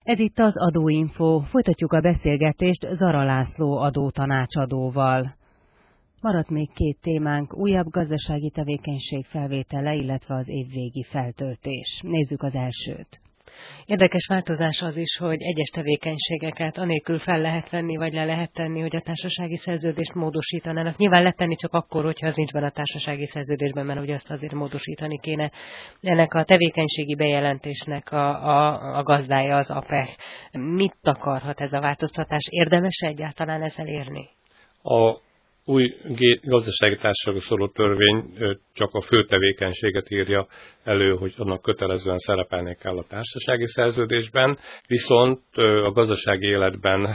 Ez itt az Adóinfo. Folytatjuk a beszélgetést Zara László adótanácsadóval. Maradt még két témánk, újabb gazdasági tevékenység felvétele, illetve az évvégi feltöltés. Nézzük az elsőt. Érdekes változás az is, hogy egyes tevékenységeket anélkül fel lehet venni, vagy le lehet tenni, hogy a társasági szerződést módosítanának. Nyilván lehet tenni csak akkor, hogyha az nincs benne a társasági szerződésben, mert ugye azt azért módosítani kéne. Ennek a tevékenységi bejelentésnek a gazdája az APEH. Mit akarhat ez a változtatás? Érdemes egyáltalán ezzel érni? A új gazdasági társaságról szóló törvény csak a fő tevékenységet írja elő, hogy annak kötelezően szerepelnie kell a társasági szerződésben, viszont a gazdasági életben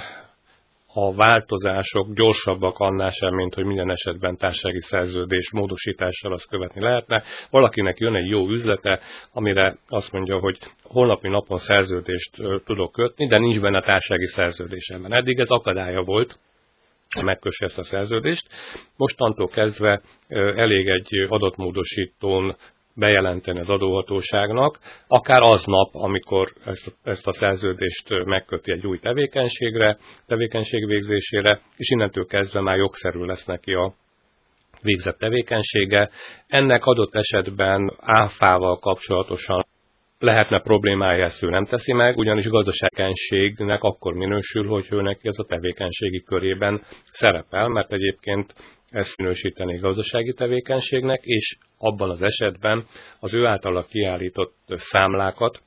a változások gyorsabbak annál sem, mint hogy minden esetben társasági szerződés módosítással azt követni lehetne. Valakinek jön egy jó üzlete, amire azt mondja, hogy holnapi napon szerződést tudok kötni, de nincs benne társasági szerződésemben. Eddig ez akadálya volt, megkösse ezt a szerződést. Mostantól kezdve elég egy adatmódosítón bejelenteni az adóhatóságnak, akár aznap, amikor ezt a szerződést megköti egy új tevékenység végzésére, és innentől kezdve már jogszerű lesz neki a végzett tevékenysége. Ennek adott esetben áfával kapcsolatosan lehetne problémája, ezt ő nem teszi meg, ugyanis gazdaságtevékenységnek akkor minősül, hogy ő neki ez a tevékenységi körében szerepel, mert egyébként ezt minősíteni gazdasági tevékenységnek, és abban az esetben az ő általa kiállított számlákat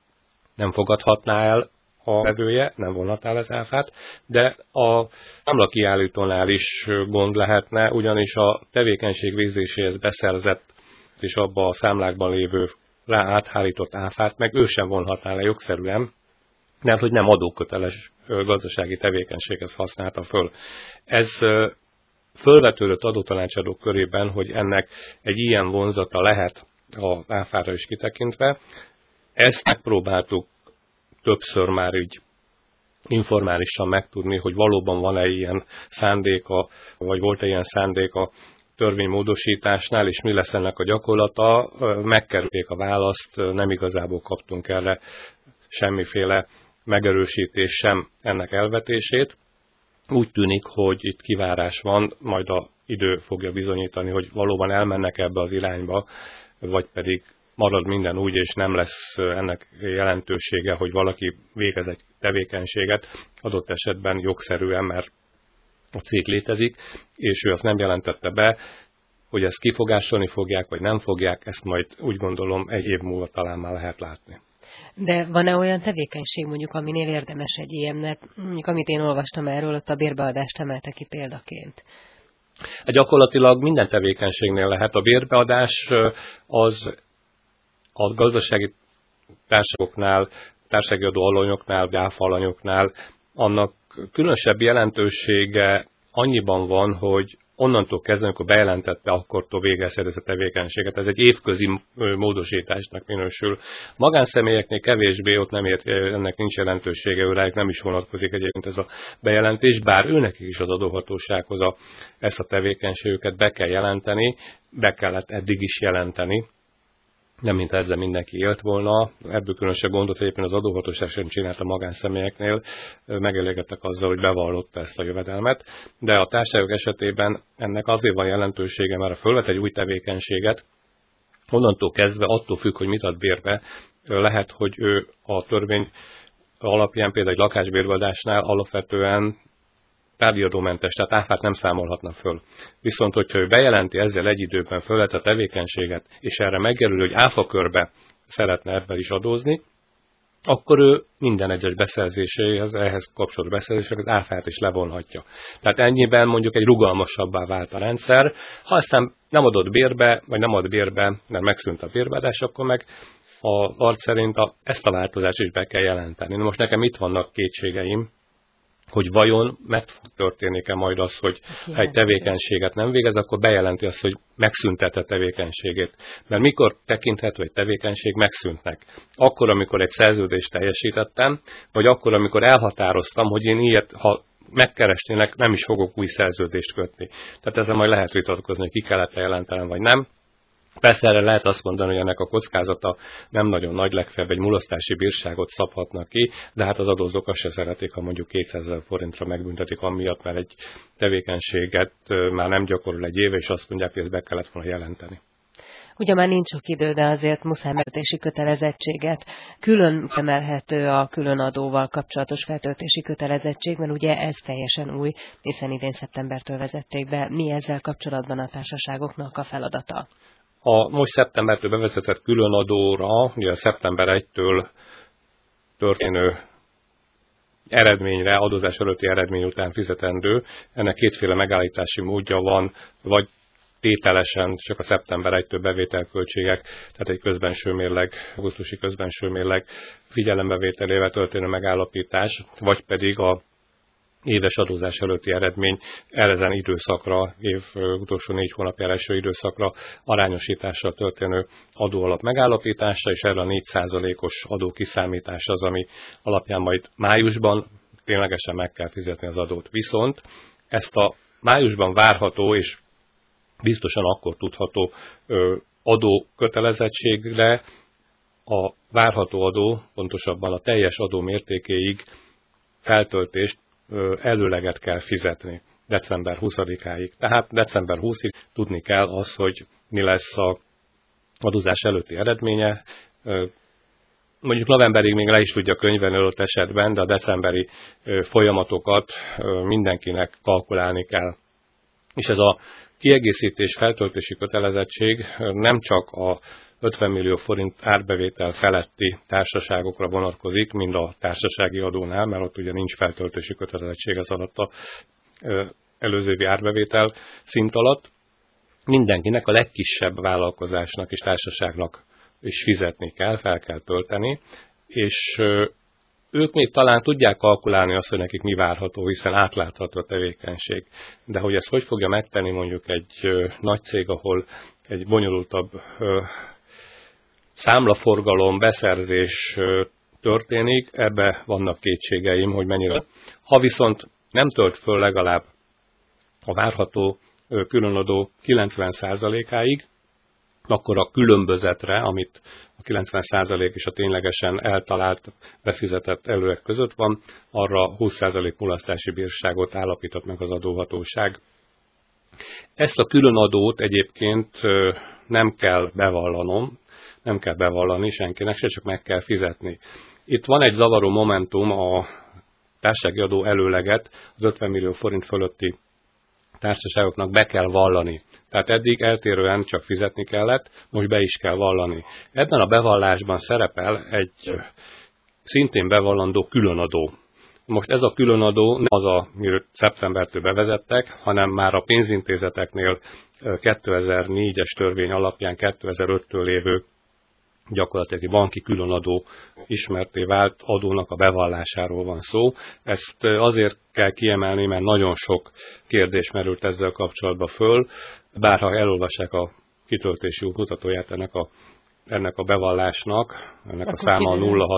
nem fogadhatná el a vevője, nem vonhatná el az áfát, de a számla kiállítónál is gond lehetne, ugyanis a tevékenység végzéséhez beszerzett és abban a számlákban lévő rá áthárított áfát, meg ő sem vonhatná le jogszerűen, mert hogy nem adóköteles gazdasági tevékenységhez használta föl. Ez fölvetődött adótanácsadók körében, hogy ennek egy ilyen vonzata lehet az áfára is kitekintve. Ezt megpróbáltuk többször már így informálisan megtudni, hogy valóban van-e ilyen szándéka, vagy volt-e ilyen szándéka törvénymódosításnál, és mi lesz ennek a gyakorlata. Megkerülték a választ, nem igazából kaptunk erre semmiféle megerősítés sem ennek elvetését. Úgy tűnik, hogy itt kivárás van, majd az idő fogja bizonyítani, hogy valóban elmennek ebbe az irányba, vagy pedig marad minden úgy, és nem lesz ennek jelentősége, hogy valaki végez egy tevékenységet, adott esetben jogszerűen, mert a cég létezik, és ő azt nem jelentette be, hogy ezt kifogásolni fogják, vagy nem fogják, ezt majd úgy gondolom egy év múlva talán már lehet látni. De van-e olyan tevékenység mondjuk, aminél érdemes egy ilyen, mert mondjuk amit én olvastam erről, ott a bérbeadást emelte ki példaként? Gyakorlatilag minden tevékenységnél lehet. A bérbeadás az a gazdasági társaságoknál, társasági adó alanyoknál, áfa alanyoknál annak különösebb jelentősége annyiban van, hogy onnantól kezdve, amikor bejelentette, akkortól végezhet ez a tevékenységet. Ez egy évközi módosításnak minősül. Magánszemélyeknél kevésbé, ott nem ennek nincs jelentősége, őrájuk nem is vonatkozik egyébként ez a bejelentés, bár őnek is az adóhatósághoz ezt a tevékenységüket be kell jelenteni, be kellett eddig is jelenteni. Nem mint ezzel mindenki élt volna, ebből különösebb gondot egyébként az adóhatóság sem csinált a magánszemélyeknél, megelégedtek azzal, hogy bevallotta ezt a jövedelmet, de a társaságok esetében ennek azért van jelentősége, mert ha fölvet egy új tevékenységet, onnantól kezdve attól függ, hogy mit ad bérbe, lehet, hogy ő a törvény alapján például egy lakásbérbeadásnál alapvetően tárgyadómentes, tehát áfát nem számolhatna föl. Viszont, hogyha ő bejelenti ezzel egy időben fölvet a tevékenységet, és erre megjelöl, hogy áfakörbe szeretne ebben is adózni, akkor ő minden egyes beszerzéséhez, ehhez kapcsolódó beszerzésekhez az áfát is levonhatja. Tehát ennyiben mondjuk egy rugalmasabbá vált a rendszer. Ha aztán nem adott bérbe, vagy nem ad bérbe, mert megszűnt a bérbeadás, akkor meg az arc szerint ezt a változást is be kell jelenteni. Na most nekem itt vannak kétségeim, hogy vajon meg fog történni-e majd az, hogy ha egy tevékenységet nem végez, akkor bejelenti azt, hogy megszüntette tevékenységét. Mert mikor tekinthető egy tevékenység megszűntnek? Akkor, amikor egy szerződést teljesítettem, vagy akkor, amikor elhatároztam, hogy én ilyet, ha megkeresnének, nem is fogok új szerződést kötni. Tehát ezzel majd lehet vitatkozni, hogy ki kellett jelentenem, vagy nem. Persze erre lehet azt mondani, hogy ennek a kockázata nem nagyon nagy, legfeljebb egy mulasztási bírságot szabhatnak ki, de hát az adózók azt se szeretik, ha mondjuk 200 000 forintra megbüntetik amiatt, mert egy tevékenységet már nem gyakorol egy éve, és azt mondják, hogy ezt be kellett volna jelenteni. Ugye már nincs sok idő, de azért muszáj megtöltési kötelezettséget. Külön emelhető a különadóval kapcsolatos feltöltési kötelezettség, mert ugye ez teljesen új, hiszen idén szeptembertől vezették be. Mi ezzel kapcsolatban a társaságoknak a feladata? A most szeptembertől bevezetett különadóra, ugye a szeptember 1-től történő eredményre, adózás előtti eredmény után fizetendő, ennek kétféle megállítási módja van, vagy tételesen csak a szeptember 1-től bevételköltségek, tehát egy közbenső mérleg, augusztusi közbenső mérleg figyelembevételével történő megállapítás, vagy pedig a éves adózás előtti eredmény ezen időszakra, év utolsó 4 hónapjára eső időszakra arányosítással történő adóalap megállapítása, és erre a 4%-os adó kiszámítás az, ami alapján majd májusban ténylegesen meg kell fizetni az adót. Viszont ezt a májusban várható és biztosan akkor tudható adókötelezettségre a várható adó, pontosabban a teljes adó mértékéig feltöltést előleget kell fizetni december 20-áig. Tehát december 20-ig tudni kell az, hogy mi lesz az adózás előtti eredménye. Mondjuk novemberig még le is tudja könyvelni adott esetben, de a decemberi folyamatokat mindenkinek kalkulálni kell. És ez a kiegészítés feltöltési kötelezettség nem csak a 50 millió forint árbevétel feletti társaságokra vonatkozik, mind a társasági adónál, mert ott ugye nincs feltöltési kötelezettség az alatt a előző évi árbevétel szint alatt. Mindenkinek, a legkisebb vállalkozásnak és társaságnak is fizetni kell, fel kell tölteni, és ők még talán tudják kalkulálni azt, hogy nekik mi várható, hiszen átlátható a tevékenység. De hogy ezt hogy fogja megtenni mondjuk egy nagy cég, ahol egy bonyolultabb számlaforgalom, beszerzés történik, ebbe vannak kétségeim, hogy mennyire. Ha viszont nem tölt föl legalább a várható különadó 90%-áig, akkor a különbözetre, amit a 90% és a ténylegesen eltalált, befizetett előleg között van, arra 20% mulasztási bírságot állapított meg az adóhatóság. Ezt a különadót egyébként nem kell bevallanom, nem kell bevallani senkinek, se csak meg kell fizetni. Itt van egy zavaró momentum, a társasági adó előleget az 50 millió forint fölötti társaságoknak be kell vallani. Tehát eddig eltérően csak fizetni kellett, most be is kell vallani. Ebben a bevallásban szerepel egy szintén bevallandó különadó. Most ez a különadó nem az, amit szeptembertől bevezettek, hanem már a pénzintézeteknél 2004-es törvény alapján 2005-től lévő gyakorlatilag banki különadó ismerté vált adónak a bevallásáról van szó. Ezt azért kell kiemelni, mert nagyon sok kérdés merült ezzel kapcsolatban föl, bár ha elolvassák a kitöltési útmutatóját ennek a bevallásnak, ennek a száma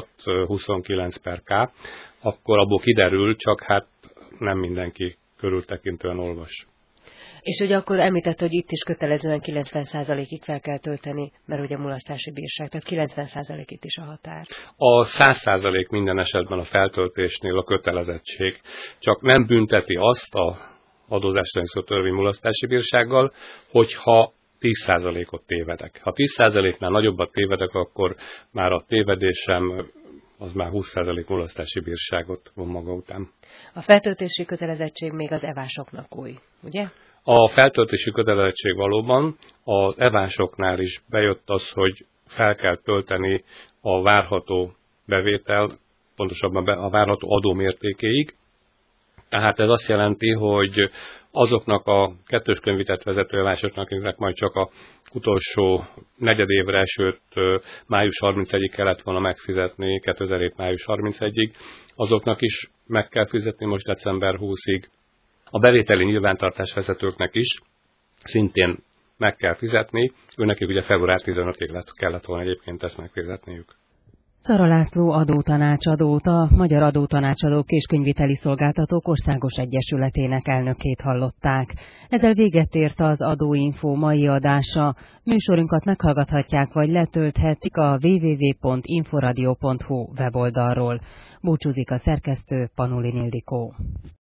0629/K, akkor abból kiderül, csak hát nem mindenki körültekintően olvas. És ugye akkor említett, hogy itt is kötelezően 90%-ig fel kell tölteni, mert ugye mulasztási bírság, tehát 90% itt is a határ. A 100% minden esetben a feltöltésnél a kötelezettség. Csak nem bünteti azt a adózásra szóló törvény mulasztási bírsággal, hogyha 10%-ot tévedek. Ha 10%-nál nagyobbat tévedek, akkor már a tévedésem az már 20% mulasztási bírságot von maga után. A feltöltési kötelezettség még az evásoknak új, ugye? A feltöltési kötelezettség valóban az evásoknál is bejött az, hogy fel kell tölteni a várható bevétel, pontosabban a várható adó mértékéig. Tehát ez azt jelenti, hogy azoknak a kettős könyvitett vezető evásoknak, akiknek majd csak a utolsó negyedévre esőt május 31-ig kellett volna megfizetni, 2007. május 31-ig, azoknak is meg kell fizetni most december 20-ig. A bevételi nyilvántartás vezetőknek is szintén meg kell fizetni, őnekik ugye február 15-ig kellett volna egyébként ezt megfizetniük. Zara László adótanácsadót, a Magyar Adótanácsadók és Könyviteli Szolgáltatók Országos Egyesületének elnökét hallották. Ezzel véget ért az Adóinfo mai adása. Műsorunkat meghallgathatják vagy letölthetik a www.inforadio.hu weboldalról. Búcsúzik a szerkesztő, Panulin Ildikó.